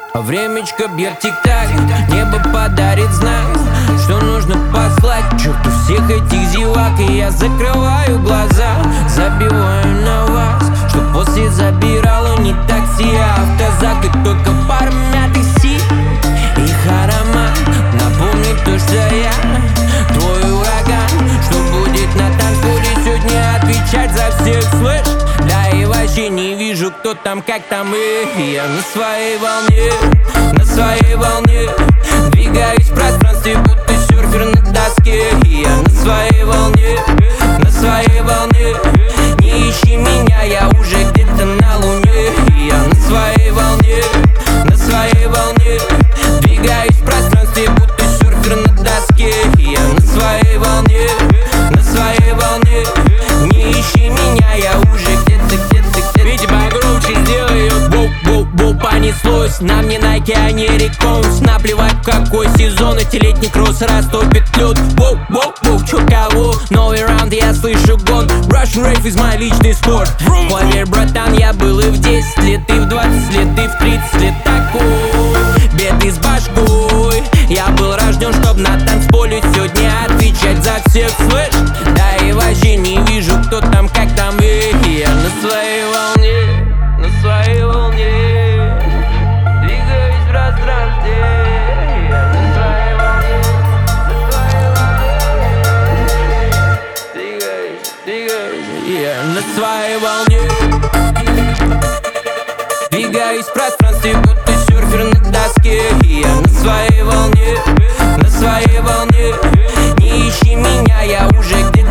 А времечко бьет тик-так, небо подарит знак, что нужно послать черту всех этих зевак. И я закрываю глаза, забиваю на вас, что после забирало не такси, а автозак. И только пара мятых сил, их аромат напомнит то, что я твой ураган, что будет на танцполе сегодня отвечать за всех, слышь? Да и вообще не вижу, кто там, как там, и я на своей волне, на своей волне. Двигаюсь в пространстве, будто серфер на доске. И я на своей волне, на своей волне. Не ищи меня, я уже где-то на луне. И я на своей волне, на своей волне. Двигаюсь в пространстве, будто серфер на доске. И я на своей волне, на своей волне. Не ищи меня, я уже где-то. Видимо, громче сделай ее. Воу-воу-воу, понеслось. Нам не Nike, а не Реконс. Наплевать в какой сезон, эти летний кросс растопит лед. Воу-воу-воу, чё кого? Новый раунд, я слышу гон. Russian Rave is мой личный спорт. Поверь, братан, я был и в 10 лет, и в 20 лет, и в 30 лет такой. Бедный с башкой. Я был рожден, чтоб на танцполе сегодня отвечать за всех, слышь? Да и вообще не вижу, кто там, как там, и я на своей волне, на своей волне. Двигаюсь в пространстве, я на своей волне, на своей волне. Двигаюсь, я на своей волне. Двигаюсь в пространстве, будто серфер на доске. И я на своей волне, на своей волне. Не ищи меня, я уже где-то